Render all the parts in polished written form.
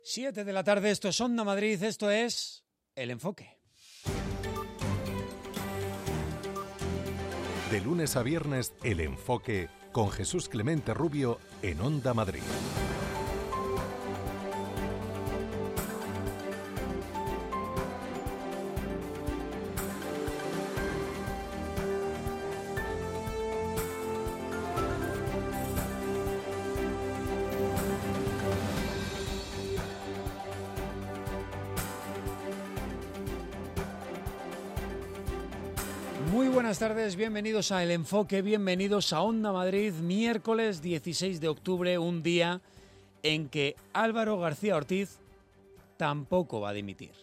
7 de la tarde, esto es Onda Madrid, esto es El Enfoque. De lunes a viernes, El Enfoque, con Jesús Clemente Rubio en Onda Madrid. Muy buenas tardes, bienvenidos a El Enfoque, bienvenidos a Onda Madrid, miércoles 16 de octubre, un día en que Álvaro García Ortiz tampoco va a dimitir.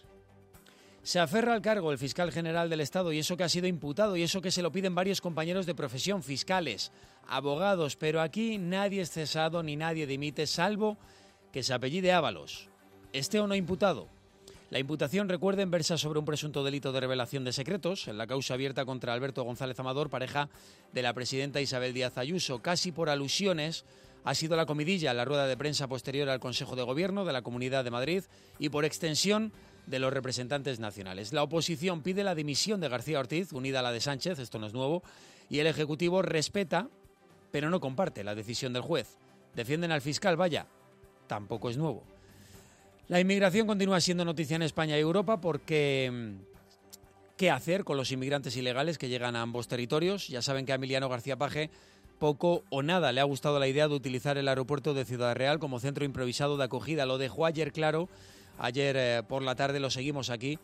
Se aferra al cargo el fiscal general del Estado y eso que ha sido imputado y eso que se lo piden varios compañeros de profesión, fiscales, abogados, pero aquí nadie es cesado ni nadie dimite, salvo que se apellide Ábalos, esté o no imputado. La imputación, recuerden, versa sobre un presunto delito de revelación de secretos en la causa abierta contra Alberto González Amador, pareja de la presidenta Isabel Díaz Ayuso. Casi por alusiones ha sido la comidilla en la rueda de prensa posterior al Consejo de Gobierno de la Comunidad de Madrid y por extensión de los representantes nacionales. La oposición pide la dimisión de García Ortiz, unida a la de Sánchez, esto no es nuevo, y el Ejecutivo respeta, pero no comparte la decisión del juez. Defienden al fiscal, vaya, tampoco es nuevo. La inmigración continúa siendo noticia en España y Europa porque ¿qué hacer con los inmigrantes ilegales que llegan a ambos territorios? Ya saben que a Emiliano García Paje poco o nada le ha gustado la idea de utilizar el aeropuerto de Ciudad Real como centro improvisado de acogida. Lo dejó ayer claro, ayer por la tarde lo seguimos aquí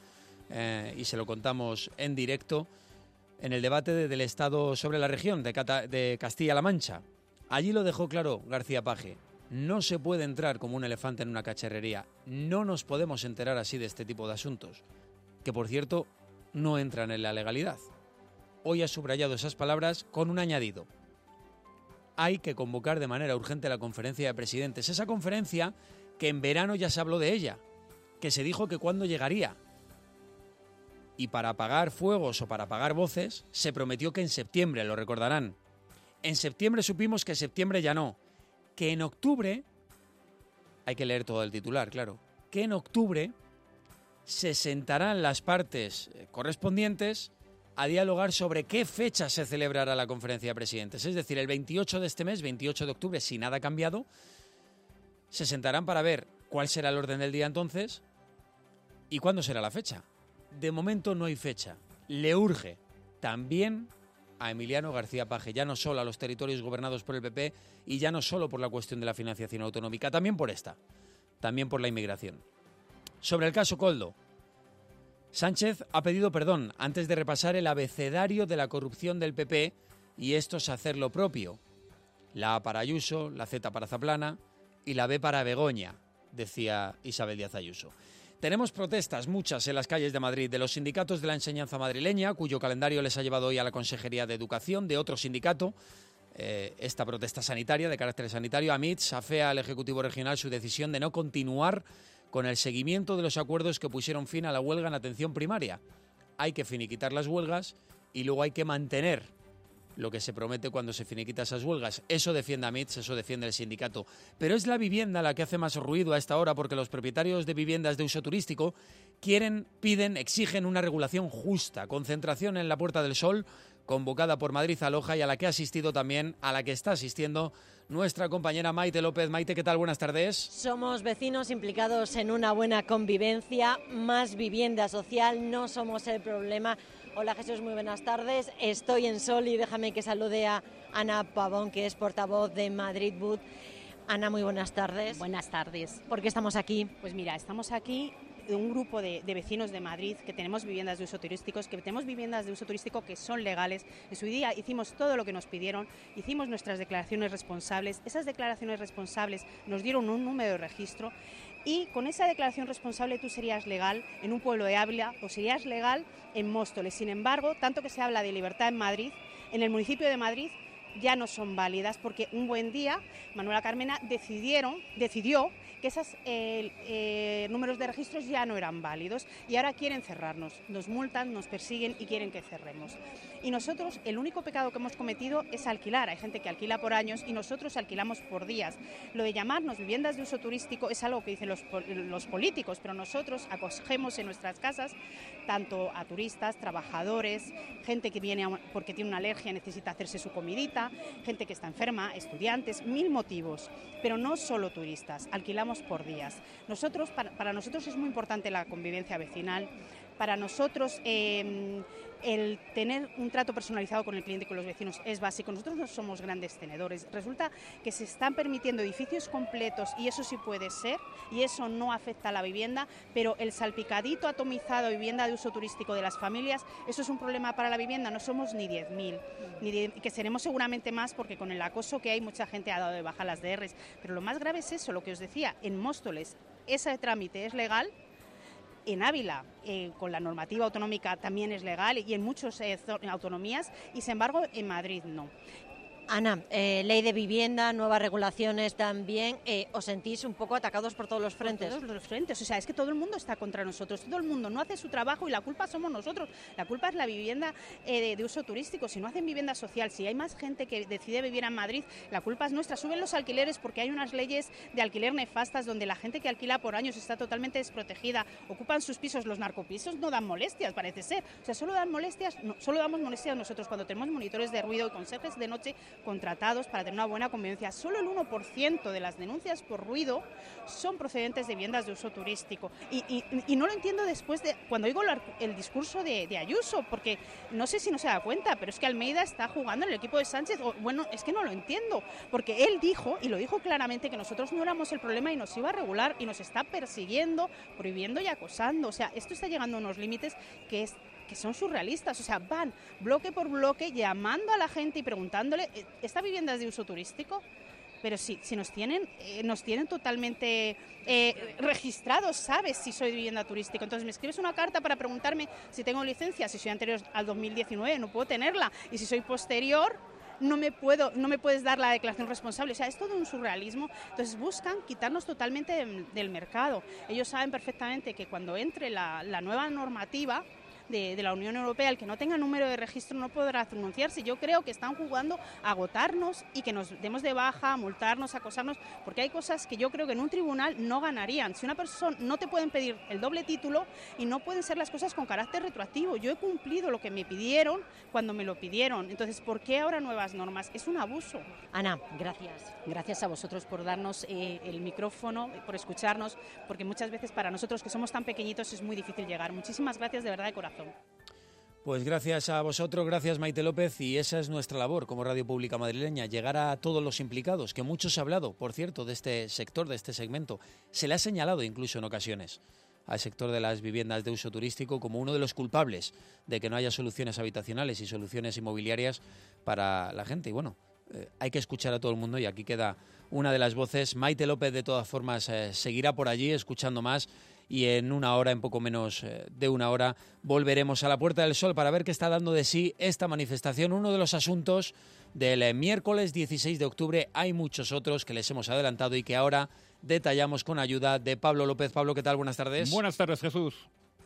y se lo contamos en directo en el debate del Estado sobre la región de Castilla-La Mancha. Allí lo dejó claro García Paje. No se puede entrar como un elefante en una cacharrería. No nos podemos enterar así de este tipo de asuntos, que por cierto no entran en la legalidad. Hoy ha subrayado esas palabras con un añadido. Hay que convocar de manera urgente la conferencia de presidentes. Esa conferencia que en verano ya se habló de ella, que se dijo que cuándo llegaría. Y para apagar fuegos o para apagar voces, se prometió que en septiembre, lo recordarán. En septiembre supimos que septiembre ya no. Que en octubre, hay que leer todo el titular, claro, que en octubre se sentarán las partes correspondientes a dialogar sobre qué fecha se celebrará la conferencia de presidentes. Es decir, el 28 de este mes, 28 de octubre, si nada ha cambiado, se sentarán para ver cuál será el orden del día entonces y cuándo será la fecha. De momento no hay fecha. Le urge también a Emiliano García Paje, ya no solo a los territorios gobernados por el PP y ya no solo por la cuestión de la financiación autonómica, también por esta, también por la inmigración. Sobre el caso Koldo, Sánchez ha pedido perdón antes de repasar el abecedario de la corrupción del PP y estos hacer lo propio. La A para Ayuso, la Z para Zaplana y la B para Begoña, decía Isabel Díaz Ayuso. Tenemos protestas, muchas, en las calles de Madrid, de los sindicatos de la enseñanza madrileña, cuyo calendario les ha llevado hoy a la Consejería de Educación, de otro sindicato, esta protesta sanitaria, de carácter sanitario. AMITS afea al Ejecutivo Regional su decisión de no continuar con el seguimiento de los acuerdos que pusieron fin a la huelga en atención primaria. Hay que finiquitar las huelgas y luego hay que mantener lo que se promete cuando se finiquita esas huelgas. Eso defiende AMITS, eso defiende el sindicato. Pero es la vivienda la que hace más ruido a esta hora porque los propietarios de viviendas de uso turístico quieren, piden, exigen una regulación justa. Concentración en la Puerta del Sol, convocada por Madrid Aloja y a la que ha asistido también, a la que está asistiendo nuestra compañera Maite López. Maite, ¿qué tal? Buenas tardes. Somos vecinos implicados en una buena convivencia, más vivienda social, no somos el problema. Hola Jesús, muy buenas tardes. Estoy en Sol y déjame que salude a Ana Pavón, que es portavoz de Madrid Boot. Ana, muy buenas tardes. Buenas tardes. ¿Por qué estamos aquí? Pues mira, estamos aquí un grupo de vecinos de Madrid que tenemos viviendas de uso turístico, que son legales. En su día hicimos todo lo que nos pidieron, hicimos nuestras declaraciones responsables. Esas declaraciones responsables nos dieron un número de registro y con esa declaración responsable tú serías legal en un pueblo de Ávila o serías legal en Móstoles. Sin embargo, tanto que se habla de libertad en Madrid, en el municipio de Madrid ya no son válidas porque un buen día Manuela Carmena decidió que esos números de registros ya no eran válidos y ahora quieren cerrarnos, nos multan, nos persiguen y quieren que cerremos. Y nosotros, el único pecado que hemos cometido es alquilar. Hay gente que alquila por años y nosotros alquilamos por días. Lo de llamarnos viviendas de uso turístico es algo que dicen los políticos, pero nosotros acogemos en nuestras casas tanto a turistas, trabajadores, gente que viene porque tiene una alergia y necesita hacerse su comidita, gente que está enferma, estudiantes, 1000 motivos, pero no solo turistas, alquilamos por días. Para nosotros es muy importante la convivencia vecinal. Para nosotros el tener un trato personalizado con el cliente y con los vecinos es básico. Nosotros no somos grandes tenedores. Resulta que se están permitiendo edificios completos y eso sí puede ser y eso no afecta a la vivienda, pero el salpicadito atomizado de vivienda de uso turístico de las familias, eso es un problema para la vivienda. No somos ni 10.000, que seremos seguramente más porque con el acoso que hay mucha gente ha dado de baja las DRs. Pero lo más grave es eso, lo que os decía, en Móstoles ese trámite es legal. En Ávila, con la normativa autonómica también es legal y en muchas autonomías y, sin embargo, en Madrid no. Ana, ley de vivienda, nuevas regulaciones también, ¿os sentís un poco atacados por todos los frentes? Por todos los frentes, o sea, es que todo el mundo está contra nosotros, todo el mundo no hace su trabajo y la culpa somos nosotros, la culpa es la vivienda de uso turístico, si no hacen vivienda social, si hay más gente que decide vivir en Madrid, la culpa es nuestra, suben los alquileres porque hay unas leyes de alquiler nefastas donde la gente que alquila por años está totalmente desprotegida, ocupan sus pisos, los narcopisos no dan molestias, parece ser, o sea, solo damos molestias nosotros cuando tenemos monitores de ruido y conserjes de noche contratados para tener una buena convivencia. Solo el 1% de las denuncias por ruido son procedentes de viviendas de uso turístico. Y no lo entiendo después de cuando oigo el discurso de Ayuso, porque no sé si no se da cuenta, pero es que Almeida está jugando en el equipo de Sánchez. Bueno, es que no lo entiendo, porque él dijo, y lo dijo claramente, que nosotros no éramos el problema y nos iba a regular y nos está persiguiendo, prohibiendo y acosando. O sea, esto está llegando a unos límites que son surrealistas, o sea, van bloque por bloque llamando a la gente y preguntándole, ¿esta vivienda es de uso turístico? Pero si nos tienen totalmente registrados, sabes si soy de vivienda turística. Entonces me escribes una carta para preguntarme si tengo licencia, si soy anterior al 2019, no puedo tenerla, y si soy posterior, no me puedes dar la declaración responsable. O sea, es todo un surrealismo. Entonces buscan quitarnos totalmente del mercado. Ellos saben perfectamente que cuando entre la nueva normativa de la Unión Europea, el que no tenga número de registro no podrá denunciarse. Yo creo que están jugando a agotarnos y que nos demos de baja, a multarnos, a acosarnos, porque hay cosas que yo creo que en un tribunal no ganarían. Si una persona no te pueden pedir el doble título y no pueden ser las cosas con carácter retroactivo. Yo he cumplido lo que me pidieron cuando me lo pidieron. Entonces, ¿por qué ahora nuevas normas? Es un abuso. Ana, gracias. Gracias a vosotros por darnos el micrófono, por escucharnos, porque muchas veces para nosotros que somos tan pequeñitos es muy difícil llegar. Muchísimas gracias de verdad de corazón. Pues gracias a vosotros, gracias Maite López, y esa es nuestra labor como Radio Pública Madrileña, llegar a todos los implicados, que mucho se ha hablado, por cierto, de este sector, de este segmento. Se le ha señalado incluso en ocasiones al sector de las viviendas de uso turístico como uno de los culpables de que no haya soluciones habitacionales y soluciones inmobiliarias para la gente. Y bueno, hay que escuchar a todo el mundo y aquí queda una de las voces. Maite López, de todas formas, seguirá por allí escuchando más. Y en una hora, en poco menos de una hora, volveremos a la Puerta del Sol para ver qué está dando de sí esta manifestación. Uno de los asuntos del miércoles 16 de octubre. Hay muchos otros que les hemos adelantado y que ahora detallamos con ayuda de Pablo López. Pablo, ¿qué tal? Buenas tardes. Buenas tardes, Jesús.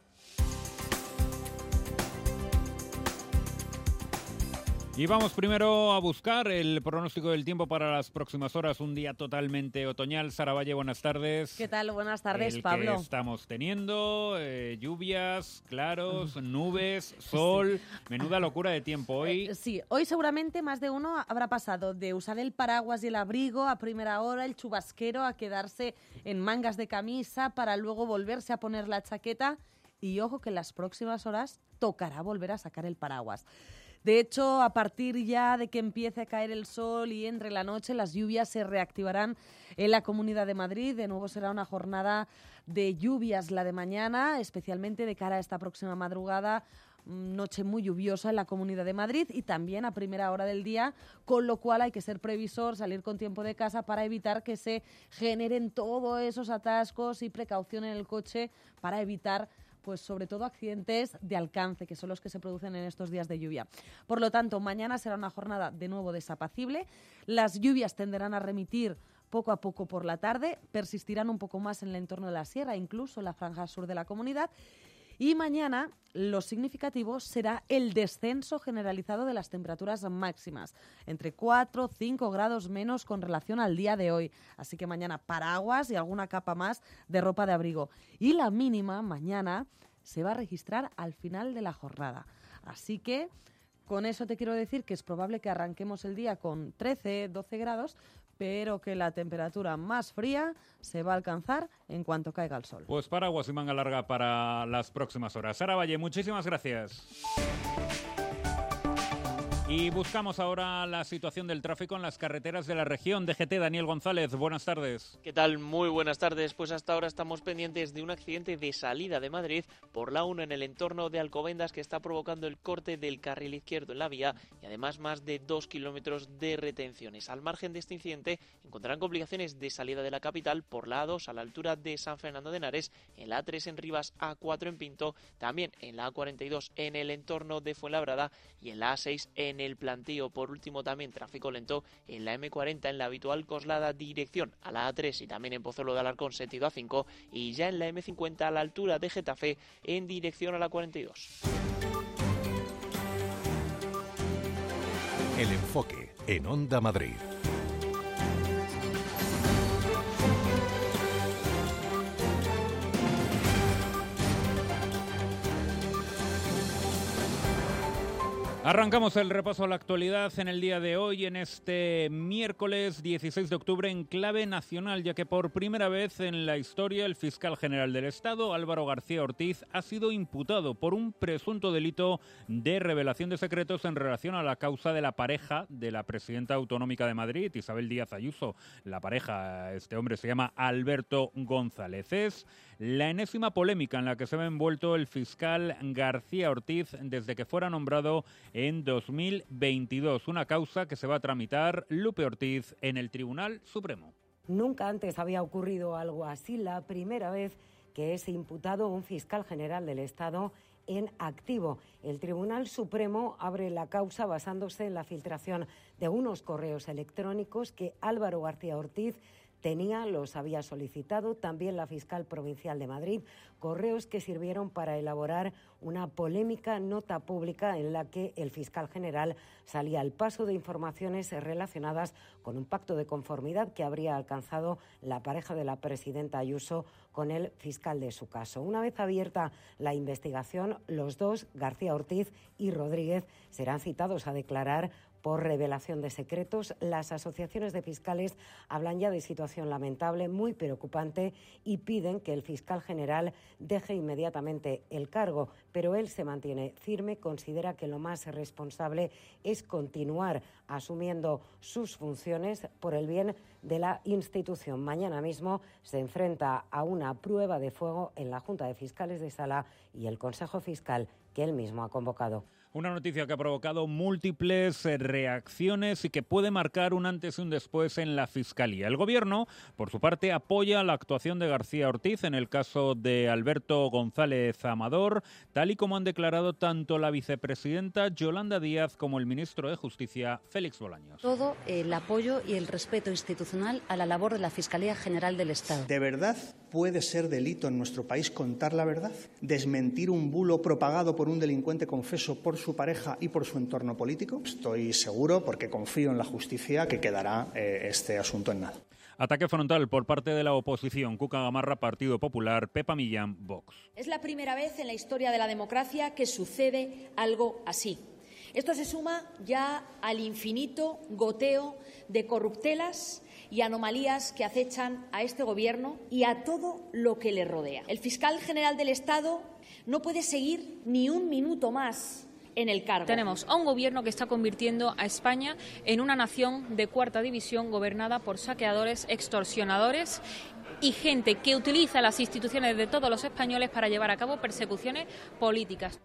Y vamos primero a buscar el pronóstico del tiempo para las próximas horas. Un día totalmente otoñal. Sara Valle, buenas tardes. ¿Qué tal? Buenas tardes, Que Pablo. estamos teniendo lluvias, claros, nubes, sol. Menuda locura de tiempo hoy. Sí, hoy seguramente más de uno habrá pasado de usar el paraguas y el abrigo a primera hora, el chubasquero, a quedarse en mangas de camisa para luego volverse a poner la chaqueta. Y ojo que en las próximas horas tocará volver a sacar el paraguas. De hecho, a partir ya de que empiece a caer el sol y entre la noche, las lluvias se reactivarán en la Comunidad de Madrid. De nuevo será una jornada de lluvias la de mañana, especialmente de cara a esta próxima madrugada. Noche muy lluviosa en la Comunidad de Madrid y también a primera hora del día, con lo cual hay que ser previsor, salir con tiempo de casa para evitar que se generen todos esos atascos y precaución en el coche para evitar pues sobre todo accidentes de alcance, que son los que se producen en estos días de lluvia. Por lo tanto, mañana será una jornada de nuevo desapacible. Las lluvias tenderán a remitir poco a poco por la tarde, persistirán un poco más en el entorno de la sierra, incluso en la franja sur de la comunidad. Y mañana lo significativo será el descenso generalizado de las temperaturas máximas, entre 4 o 5 grados menos con relación al día de hoy. Así que mañana paraguas y alguna capa más de ropa de abrigo. Y la mínima mañana se va a registrar al final de la jornada. Así que con eso te quiero decir que es probable que arranquemos el día con 13, 12 grados, pero que la temperatura más fría se va a alcanzar en cuanto caiga el sol. Pues paraguas y manga larga para las próximas horas. Sara Valle, muchísimas gracias. Y buscamos ahora la situación del tráfico en las carreteras de la región. DGT, Daniel González, buenas tardes. ¿Qué tal? Muy buenas tardes. Pues hasta ahora estamos pendientes de un accidente de salida de Madrid por la 1 en el entorno de Alcobendas que está provocando el corte del carril izquierdo en la vía y además más de 2 kilómetros de retenciones. Al margen de este incidente encontrarán complicaciones de salida de la capital por la A2 a la altura de San Fernando de Henares, en la A3 en Rivas, A4 en Pinto, también en la A42 en el entorno de Fuenlabrada y en la A6 en el Plantío. Por último, también tráfico lento en la M40 en la habitual Coslada dirección a la A3 y también en Pozuelo de Alarcón sentido A5 y ya en la M50 a la altura de Getafe en dirección a la 42. El enfoque en Onda Madrid. Arrancamos el repaso a la actualidad en el día de hoy, en este miércoles 16 de octubre, en clave nacional, ya que por primera vez en la historia el fiscal general del Estado, Álvaro García Ortiz, ha sido imputado por un presunto delito de revelación de secretos en relación a la causa de la pareja de la presidenta autonómica de Madrid, Isabel Díaz Ayuso. La pareja, este hombre se llama Alberto González. Es la enésima polémica en la que se ve envuelto el fiscal García Ortiz desde que fuera nombrado en 2022. Una causa que se va a tramitar, Lupe Ortiz, en el Tribunal Supremo. Nunca antes había ocurrido algo así. La primera vez que es imputado un fiscal general del Estado en activo. El Tribunal Supremo abre la causa basándose en la filtración de unos correos electrónicos que Álvaro García Ortiz los había solicitado también la fiscal provincial de Madrid, correos que sirvieron para elaborar una polémica nota pública en la que el fiscal general salía al paso de informaciones relacionadas con un pacto de conformidad que habría alcanzado la pareja de la presidenta Ayuso con el fiscal de su caso. Una vez abierta la investigación, los dos, García Ortiz y Rodríguez, serán citados a declarar por revelación de secretos. Las asociaciones de fiscales hablan ya de situación lamentable, muy preocupante, y piden que el fiscal general deje inmediatamente el cargo, pero él se mantiene firme, considera que lo más responsable es continuar asumiendo sus funciones por el bien de la institución. Mañana mismo se enfrenta a una prueba de fuego en la Junta de Fiscales de Sala y el Consejo Fiscal que él mismo ha convocado. Una noticia que ha provocado múltiples reacciones y que puede marcar un antes y un después en la Fiscalía. El Gobierno, por su parte, apoya la actuación de García Ortiz en el caso de Alberto González Amador, tal y como han declarado tanto la vicepresidenta Yolanda Díaz como el ministro de Justicia, Félix Bolaños. Todo el apoyo y el respeto institucional a la labor de la Fiscalía General del Estado. ¿De verdad puede ser delito en nuestro país contar la verdad? ¿Desmentir un bulo propagado por un delincuente confeso por su pareja y por su entorno político? Estoy seguro, porque confío en la justicia, que quedará este asunto en nada. Ataque frontal por parte de la oposición. Cuca Gamarra, Partido Popular, Pepa Millán, Vox. Es la primera vez en la historia de la democracia que sucede algo así. Esto se suma ya al infinito goteo de corruptelas y anomalías que acechan a este Gobierno y a todo lo que le rodea. El fiscal general del Estado no puede seguir ni un minuto más en el cargo. Tenemos a un Gobierno que está convirtiendo a España en una nación de cuarta división gobernada por saqueadores, extorsionadores y gente que utiliza las instituciones de todos los españoles para llevar a cabo persecuciones políticas.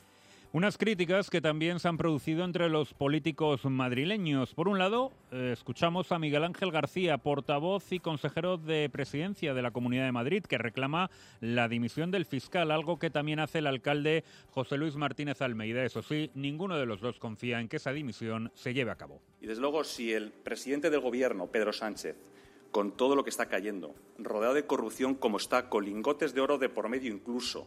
Unas críticas que también se han producido entre los políticos madrileños. Por un lado, escuchamos a Miguel Ángel García, portavoz y consejero de Presidencia de la Comunidad de Madrid, que reclama la dimisión del fiscal, algo que también hace el alcalde José Luis Martínez Almeida. Eso sí, ninguno de los dos confía en que esa dimisión se lleve a cabo. Y desde luego, si el presidente del Gobierno, Pedro Sánchez, con todo lo que está cayendo, rodeado de corrupción como está, con lingotes de oro de por medio incluso,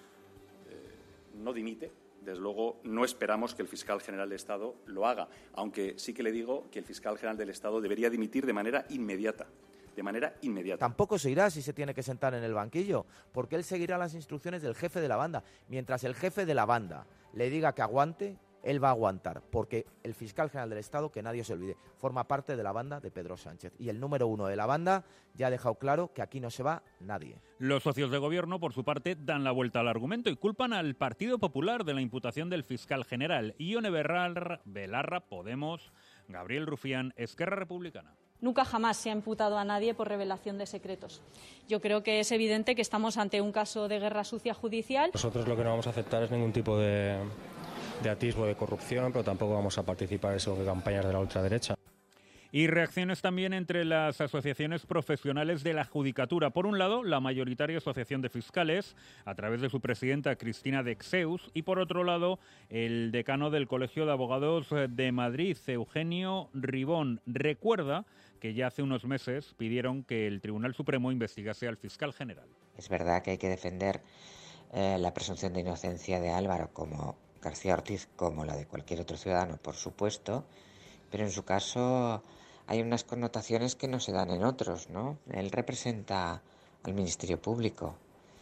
no dimite. Desde luego, no esperamos que el fiscal general del Estado lo haga, aunque sí que le digo que el fiscal general del Estado debería dimitir de manera inmediata. Tampoco se irá si se tiene que sentar en el banquillo, porque él seguirá las instrucciones del jefe de la banda. Mientras el jefe de la banda le diga que aguante, él va a aguantar, porque el fiscal general del Estado, que nadie se olvide, forma parte de la banda de Pedro Sánchez. Y el número 1 de la banda ya ha dejado claro que aquí no se va nadie. Los socios de gobierno, por su parte, dan la vuelta al argumento y culpan al Partido Popular de la imputación del fiscal general. Ione Belarra, Podemos, Gabriel Rufián, Esquerra Republicana. Nunca jamás se ha imputado a nadie por revelación de secretos. Yo creo que es evidente que estamos ante un caso de guerra sucia judicial. Nosotros lo que no vamos a aceptar es ningún tipo de atisbo de corrupción, pero tampoco vamos a participar en esas campañas de la ultraderecha. Y reacciones también entre las asociaciones profesionales de la Judicatura. Por un lado, la mayoritaria Asociación de Fiscales, a través de su presidenta Cristina Dexeus, y por otro lado, el decano del Colegio de Abogados de Madrid, Eugenio Ribón. Recuerda que ya hace unos meses pidieron que el Tribunal Supremo investigase al fiscal general. Es verdad que hay que defender la presunción de inocencia de Álvaro como García Ortiz, como la de cualquier otro ciudadano, por supuesto, pero en su caso hay unas connotaciones que no se dan en otros, ¿no? Él representa al Ministerio Público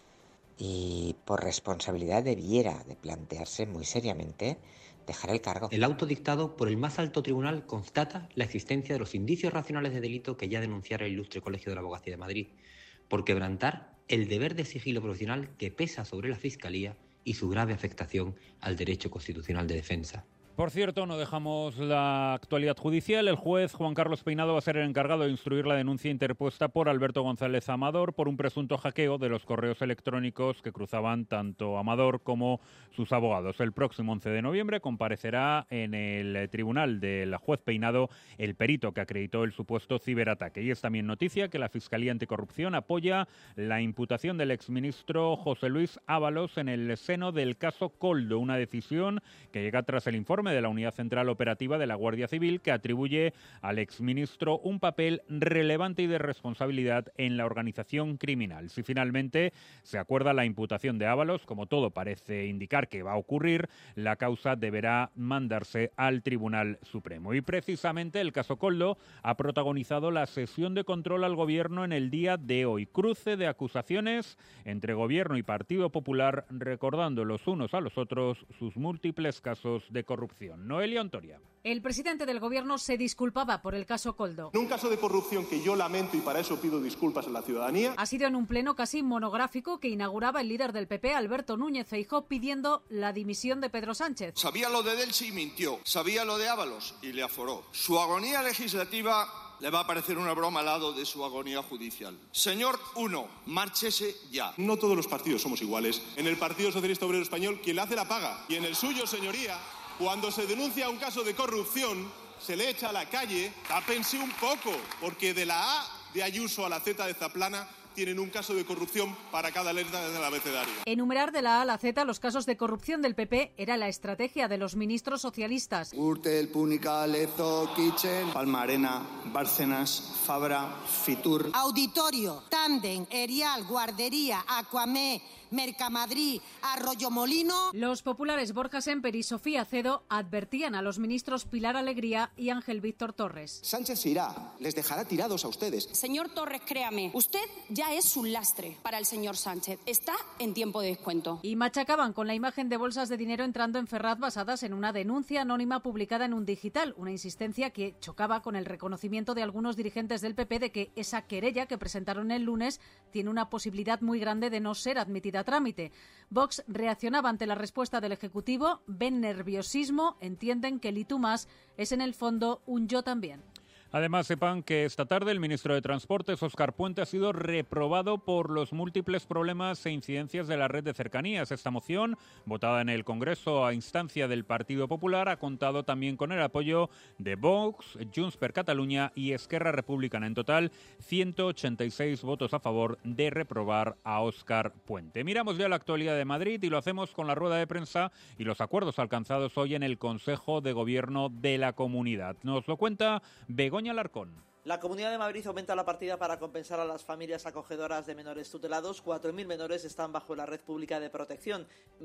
y por responsabilidad debiera de plantearse muy seriamente dejar el cargo. El auto dictado por el más alto tribunal constata la existencia de los indicios racionales de delito que ya denunciara el ilustre Colegio de la Abogacía de Madrid, por quebrantar el deber de sigilo profesional que pesa sobre la Fiscalía y su grave afectación al derecho constitucional de defensa. Por cierto, no dejamos la actualidad judicial. El juez Juan Carlos Peinado va a ser el encargado de instruir la denuncia interpuesta por Alberto González Amador por un presunto hackeo de los correos electrónicos que cruzaban tanto Amador como sus abogados. El próximo 11 de noviembre comparecerá en el tribunal del juez Peinado el perito que acreditó el supuesto ciberataque. Y es también noticia que la Fiscalía Anticorrupción apoya la imputación del exministro José Luis Ábalos en el seno del caso Koldo, una decisión que llega tras el informe de la Unidad Central Operativa de la Guardia Civil que atribuye al exministro un papel relevante y de responsabilidad en la organización criminal. Si finalmente se acuerda la imputación de Ábalos, como todo parece indicar que va a ocurrir, la causa deberá mandarse al Tribunal Supremo. Y precisamente el caso Koldo ha protagonizado la sesión de control al Gobierno en el día de hoy. Cruce de acusaciones entre Gobierno y Partido Popular, recordando los unos a los otros sus múltiples casos de corrupción. Noelia Ontoria. El presidente del Gobierno se disculpaba por el caso Koldo. Un caso de corrupción que yo lamento y para eso pido disculpas a la ciudadanía. Ha sido en un pleno casi monográfico que inauguraba el líder del PP, Alberto Núñez Feijóo, pidiendo la dimisión de Pedro Sánchez. Sabía lo de Delsi y mintió. Sabía lo de Ábalos y le aforó. Su agonía legislativa le va a parecer una broma al lado de su agonía judicial. Señor 1, márchese ya. No todos los partidos somos iguales. En el Partido Socialista Obrero Español, quien la hace la paga. Y en el suyo, señoría, cuando se denuncia un caso de corrupción, se le echa a la calle. Tápense un poco, porque de la A de Ayuso a la Z de Zaplana tienen un caso de corrupción para cada letra del abecedario. Enumerar de la A a la Z los casos de corrupción del PP era la estrategia de los ministros socialistas. Urtel, Púnica, Lezo, Kitchen, Palma-Arena, Bárcenas, Fabra, Fitur. Auditorio, Tandem, Erial, Guardería, Aquamé, Mercamadrid, Arroyomolino. Los populares Borja Semper y Sofía Cedo advertían a los ministros Pilar Alegría y Ángel Víctor Torres. Sánchez se irá, les dejará tirados a ustedes. Señor Torres, créame, usted ya es un lastre para el señor Sánchez. Está en tiempo de descuento. Y machacaban con la imagen de bolsas de dinero entrando en Ferraz basadas en una denuncia anónima publicada en un digital, una insistencia que chocaba con el reconocimiento de algunos dirigentes del PP de que esa querella que presentaron el lunes tiene una posibilidad muy grande de no ser admitida a trámite. Vox reaccionaba ante la respuesta del Ejecutivo, ven nerviosismo, entienden que el y tú más es en el fondo un yo también. Además, sepan que esta tarde el ministro de Transportes, Óscar Puente, ha sido reprobado por los múltiples problemas e incidencias de la red de cercanías. Esta moción, votada en el Congreso a instancia del Partido Popular, ha contado también con el apoyo de Vox, Junts per Catalunya y Esquerra Republicana. En total, 186 votos a favor de reprobar a Óscar Puente. Miramos ya la actualidad de Madrid y lo hacemos con la rueda de prensa y los acuerdos alcanzados hoy en el Consejo de Gobierno de la Comunidad. Nos lo cuenta Begoña Alarcón. La Comunidad de Madrid aumenta la partida para compensar a las familias acogedoras de menores tutelados. 4.000 menores están bajo la red pública de protección.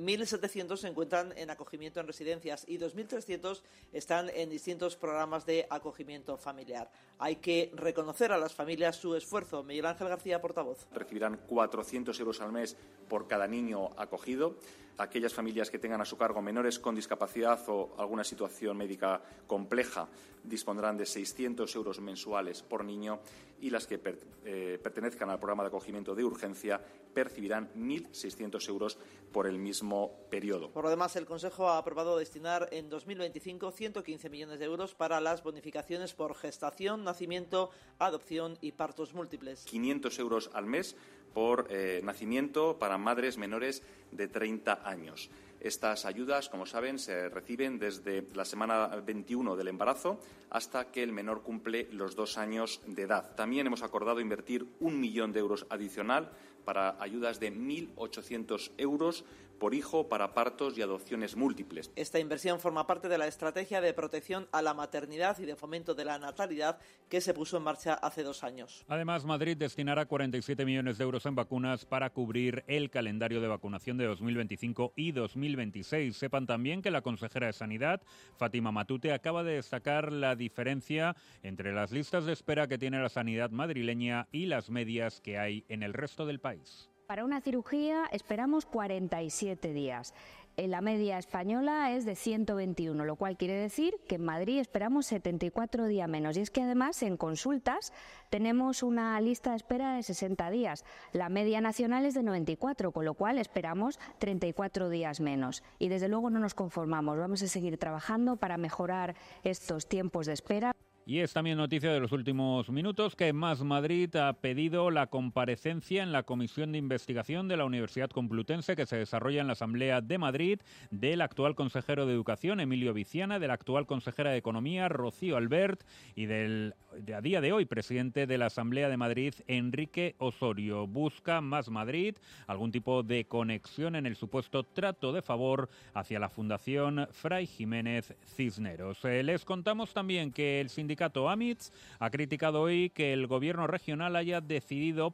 1.700 se encuentran en acogimiento en residencias y 2.300 están en distintos programas de acogimiento familiar. Hay que reconocer a las familias su esfuerzo. Miguel Ángel García, portavoz. Recibirán 400 euros al mes por cada niño acogido. Aquellas familias que tengan a su cargo menores con discapacidad o alguna situación médica compleja dispondrán de 600 euros mensuales por niño y las que pertenezcan al programa de acogimiento de urgencia percibirán 1.600 euros por el mismo periodo. Por lo demás, el Consejo ha aprobado destinar en 2025 115 millones de euros para las bonificaciones por gestación, nacimiento, adopción y partos múltiples. 500 euros al mes por nacimiento para madres menores de 30 años. Estas ayudas, como saben, se reciben desde la semana 21 del embarazo hasta que el menor cumple los 2 años de edad. También hemos acordado invertir 1 millón de euros adicional para ayudas de 1.800 euros por hijo para partos y adopciones múltiples. Esta inversión forma parte de la estrategia de protección a la maternidad y de fomento de la natalidad que se puso en marcha hace 2 años. Además, Madrid destinará 47 millones de euros en vacunas para cubrir el calendario de vacunación de 2025 y 2026. Sepan también que la consejera de Sanidad, Fátima Matute, acaba de destacar la diferencia entre las listas de espera que tiene la sanidad madrileña y las medias que hay en el resto del país. Para una cirugía esperamos 47 días. La media española es de 121, lo cual quiere decir que en Madrid esperamos 74 días menos. Y es que además en consultas tenemos una lista de espera de 60 días. La media nacional es de 94, con lo cual esperamos 34 días menos. Y desde luego no nos conformamos, vamos a seguir trabajando para mejorar estos tiempos de espera. Y es también noticia de los últimos minutos que Más Madrid ha pedido la comparecencia en la Comisión de Investigación de la Universidad Complutense que se desarrolla en la Asamblea de Madrid del actual consejero de Educación, Emilio Viciana, de la actual consejera de Economía, Rocío Albert, y a día de hoy, presidente de la Asamblea de Madrid, Enrique Osorio. Busca Más Madrid algún tipo de conexión en el supuesto trato de favor hacia la Fundación Fray Jiménez Cisneros. Les contamos también que el sindicato AMITS ha criticado hoy que el gobierno regional haya decidido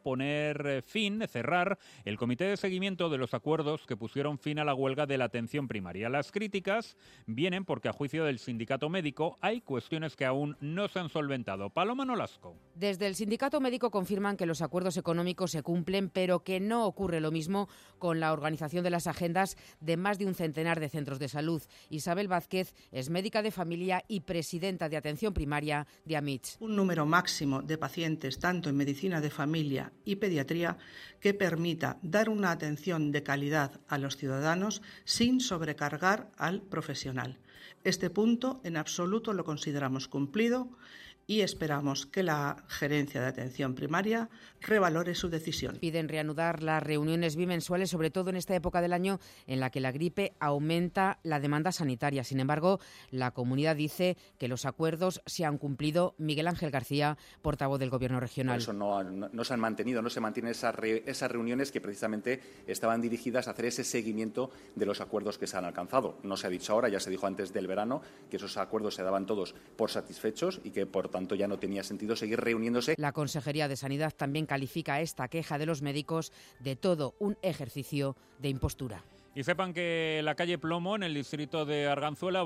cerrar el comité de seguimiento de los acuerdos que pusieron fin a la huelga de la atención primaria. Las críticas vienen porque, a juicio del sindicato médico, hay cuestiones que aún no se han solventado. Paloma Nolasco. Desde el sindicato médico confirman que los acuerdos económicos se cumplen, pero que no ocurre lo mismo con la organización de las agendas de más de un centenar de centros de salud. Isabel Vázquez es médica de familia y presidenta de atención primaria de AMITS. Un número máximo de pacientes, tanto en medicina de familia y pediatría, que permita dar una atención de calidad a los ciudadanos sin sobrecargar al profesional. Este punto en absoluto lo consideramos cumplido y esperamos que la Gerencia de Atención Primaria revalore su decisión. Piden reanudar las reuniones bimensuales, sobre todo en esta época del año en la que la gripe aumenta la demanda sanitaria. Sin embargo, la comunidad dice que los acuerdos se han cumplido. Miguel Ángel García, portavoz del Gobierno regional. Por eso no se han mantenido, no se mantienen esas reuniones que precisamente estaban dirigidas a hacer ese seguimiento de los acuerdos que se han alcanzado. No se ha dicho ahora, ya se dijo antes del verano, que esos acuerdos se daban todos por satisfechos y que, por tanto, ya no tenía sentido seguir reuniéndose. La Consejería de Sanidad también califica esta queja de los médicos de todo un ejercicio de impostura. Y sepan que la calle Plomo, en el distrito de Arganzuela,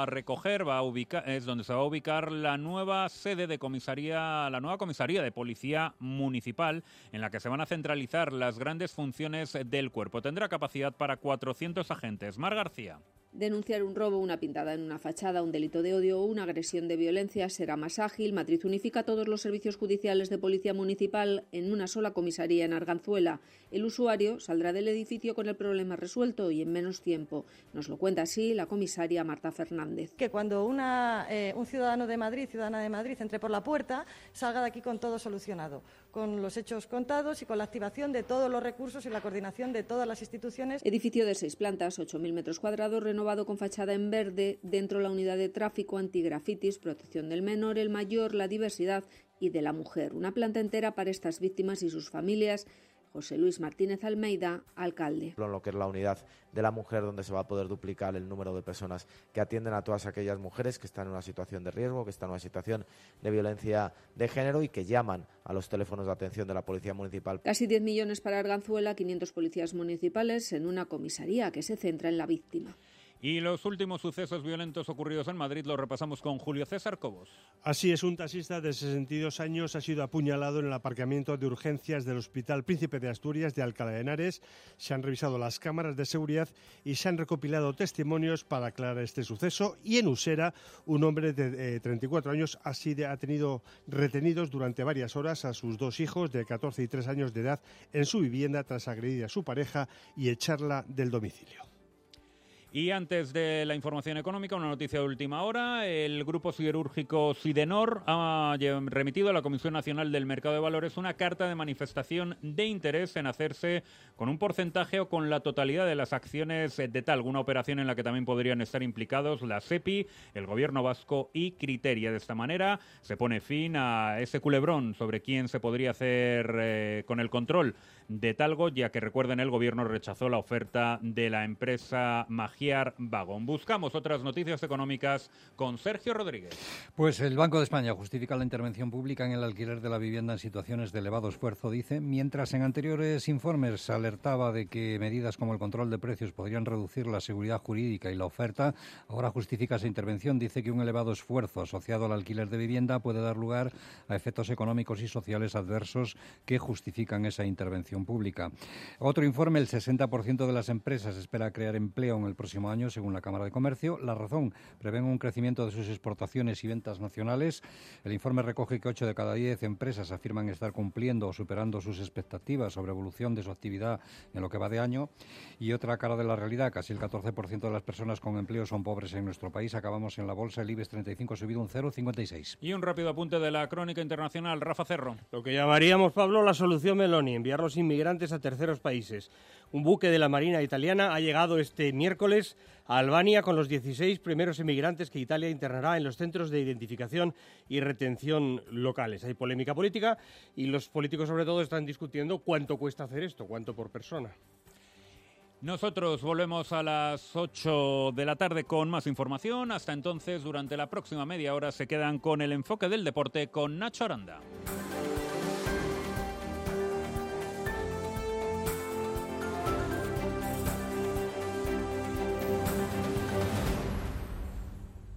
es donde se va a ubicar la nueva sede de comisaría, la nueva comisaría de policía municipal, en la que se van a centralizar las grandes funciones del cuerpo. Tendrá capacidad para 400 agentes. Mar García. Denunciar un robo, una pintada en una fachada, un delito de odio o una agresión de violencia será más ágil. Madrid unifica todos los servicios judiciales de policía municipal en una sola comisaría en Arganzuela. El usuario saldrá del edificio con el problema resuelto y en menos tiempo. Nos lo cuenta así la comisaria Marta Fernández. Que cuando un ciudadana de Madrid, entre por la puerta, salga de aquí con todo solucionado, con los hechos contados y con la activación de todos los recursos y la coordinación de todas las instituciones. Edificio de 6 plantas, 8.000 metros cuadrados, renovado con fachada en verde, dentro la unidad de tráfico, antigrafitis, protección del menor, el mayor, la diversidad y de la mujer. Una planta entera para estas víctimas y sus familias José Luis Martínez Almeida, alcalde. En lo que es la unidad de la mujer, donde se va a poder duplicar el número de personas que atienden a todas aquellas mujeres que están en una situación de riesgo, que están en una situación de violencia de género y que llaman a los teléfonos de atención de la Policía Municipal. Casi 10 millones para Arganzuela, 500 policías municipales en una comisaría que se centra en la víctima. Y los últimos sucesos violentos ocurridos en Madrid los repasamos con Julio César Cobos. Así es, un taxista de 62 años ha sido apuñalado en el aparcamiento de urgencias del Hospital Príncipe de Asturias de Alcalá de Henares. Se han revisado las cámaras de seguridad y se han recopilado testimonios para aclarar este suceso. Y en Usera, un hombre de 34 años ha tenido retenidos durante varias horas a sus 2 hijos de 14 y 3 años de edad en su vivienda tras agredir a su pareja y echarla del domicilio. Y antes de la información económica, una noticia de última hora. El grupo siderúrgico Sidenor ha remitido a la Comisión Nacional del Mercado de Valores una carta de manifestación de interés en hacerse con un porcentaje o con la totalidad de las acciones de Talgo, una operación en la que también podrían estar implicados la SEPI, el Gobierno vasco y Criteria. De esta manera se pone fin a ese culebrón sobre quién se podría hacer con el control de Talgo, ya que recuerden, el Gobierno rechazó la oferta de la empresa Magyar Vagon. Buscamos otras noticias económicas con Sergio Rodríguez. Pues el Banco de España justifica la intervención pública en el alquiler de la vivienda en situaciones de elevado esfuerzo, dice, mientras en anteriores informes se alertaba de que medidas como el control de precios podrían reducir la seguridad jurídica y la oferta. Ahora justifica esa intervención, dice que un elevado esfuerzo asociado al alquiler de vivienda puede dar lugar a efectos económicos y sociales adversos que justifican esa intervención pública. Otro informe, el 60% de las empresas espera crear empleo en el próximo año, según la Cámara de Comercio. La Razón prevén un crecimiento de sus exportaciones y ventas nacionales. El informe recoge que 8 de cada 10 empresas afirman estar cumpliendo o superando sus expectativas sobre evolución de su actividad en lo que va de año. Y otra cara de la realidad, casi el 14% de las personas con empleo son pobres en nuestro país. Acabamos en la bolsa, el IBEX 35 ha subido un 0,56. Y un rápido apunte de la crónica internacional, Rafa Cerro. Lo que llamaríamos, Pablo, la solución Meloni, enviar los inmigrantes a terceros países. Un buque de la Marina italiana ha llegado este miércoles a Albania con los 16 primeros inmigrantes que Italia internará en los centros de identificación y retención locales. Hay polémica política y los políticos sobre todo están discutiendo cuánto cuesta hacer esto, cuánto por persona. Nosotros volvemos a las 8 de la tarde con más información. Hasta entonces, durante la próxima media hora se quedan con el enfoque del deporte con Nacho Aranda.